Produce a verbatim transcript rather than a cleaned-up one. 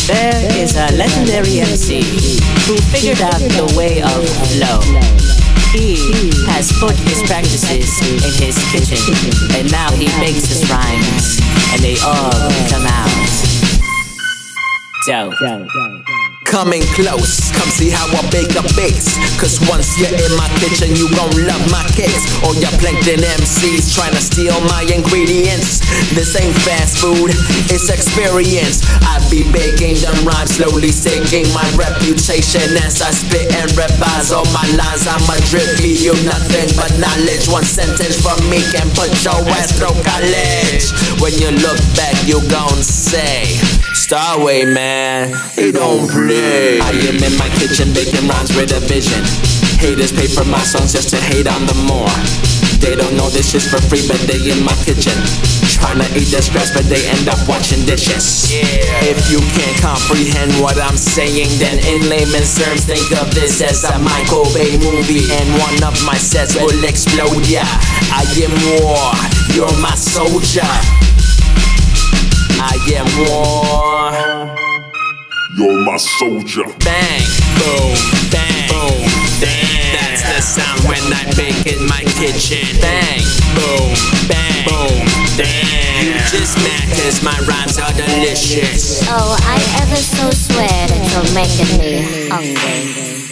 There is a legendary M C who figured out the way of flow. He has put his practices in his kitchen, and now he makes his rhymes, and they all come out dope. Coming close, come see how I bake a base. Cause once you're in my kitchen, you gon' love my cakes. All your plankton M Cs tryna steal my ingredients. This ain't fast food, it's experience. I be baking them rhymes, slowly sinking my reputation as I spit and revise all my lines. I'ma drip feed you nothing but knowledge. One sentence from me can put your ass through college. When you look back, you gon' say, Starway, man, he don't play. I am in my kitchen baking rhymes with a vision. Haters pay for my songs just to hate on them more. They don't know this shit's for free, but they in my kitchen tryna eat the scraps, but they end up washing dishes. Yeah. If you can't comprehend what I'm saying, then in layman's terms, think of this as a Michael Bay movie, and one of my sets will explode. Yeah, I am war, you're my soldier. I am war, you're my soldier. Bang, boom, bang, boom, damn. That's the sound when I bake in my kitchen. Bang, boom, bang, boom, damn. You just mad cause my rhymes are delicious. Oh, I ever so swear that you're making me hungry.